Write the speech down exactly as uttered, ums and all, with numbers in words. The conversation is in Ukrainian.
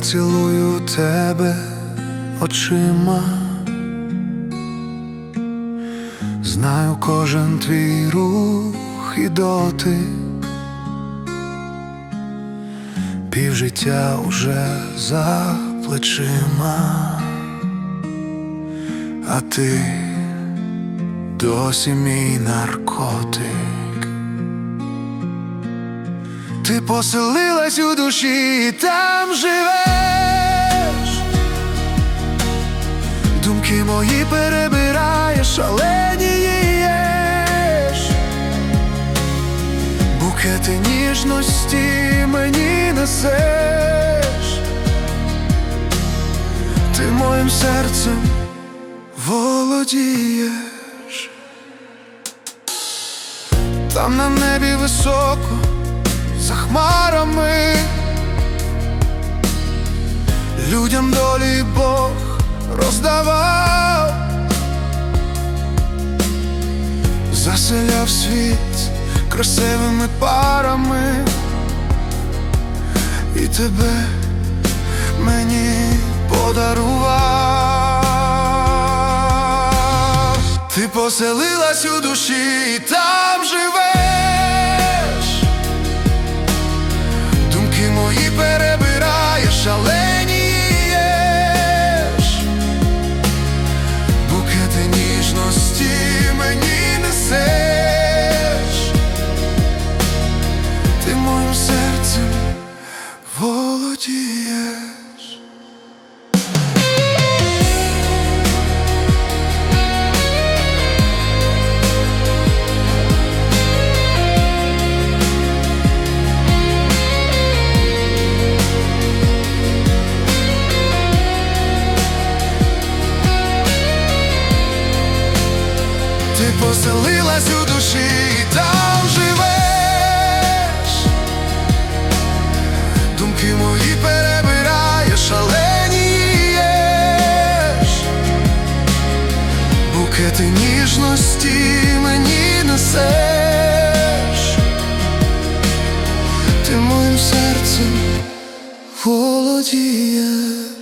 цілую тебе очима, знаю кожен твій рух і дотик, півжиття уже за плечима, а ти досі мій наркотик. Ти поселилась у душі і там живеш, думки мої перебираєш, шаленієш, букети ніжності мені несеш, ти моїм серцем володієш. Там на небі високо, за хмарами, людям долі Бог роздавав, заселяв світ красивими парами, і тебе мені подарував. Ти поселилась у душі і там живеш, думки мої перебираєш, шаленієш, букети ніжності мені несеш, ти моїм серцем володієш. Ти поселилась у душі і там живеш, думки мої перебираєш, шаленієш, букети ніжності мені несеш, ти моїм серцем володієш.